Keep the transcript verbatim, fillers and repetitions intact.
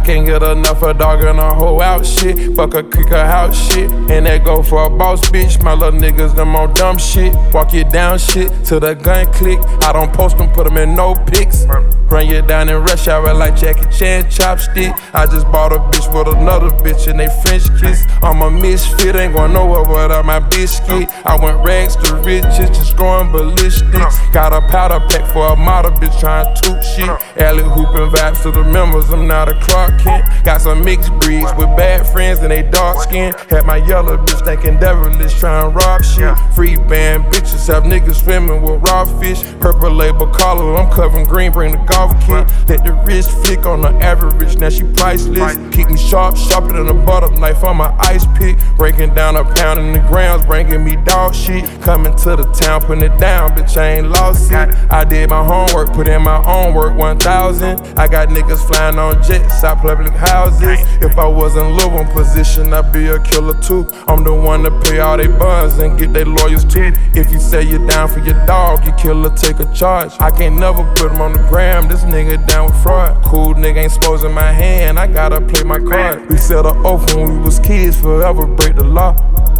can't get enough of dog and a hoe out shit. Fuck a kick her house shit. And that go for a boss bitch. My little niggas, them on dumb shit. Walk you down shit till the gun click. I don't post them, put them in no pics. Run you down in rush hour like Jackie Chan chopstick. I just bought a bitch with another bitch and they French kiss. I'm a misfit, ain't going nowhere without my biscuit. I went rags to riches, just going ballistics. Got a powder pack for a model bitch trying to toot shit. Alley hooping vibes to the members, I'm not a Clark Kent. Got some mixed breeds with bad friends and they dark skin. Had my yellow bitch thinking devilish trying to rob shit. Free band bitches have niggas swimming with raw fish. Purple label collar, I'm covering green, bring the golf kit. Let the wrist flick on the average, now she priceless. Keep me sharp, sharper than a butter knife on my ice pick. Breaking down a pound in the grams, bringing me dog shit. Coming to the town, putting it down, bitch, I ain't lost it. I did my homework, put in my own work, one thousand. I got niggas flying on jets, out public houses. If I was in Louisville position, I'd be a killer too. I'm the one to pay all they buns and get they lawyers too. If you say you're down for your dog, your killer take a charge. I can't never put him on the gram, this nigga down with fraud. Cool nigga ain't exposing my hand, I gotta play my card. We set an oath when we was kids, forever break the law.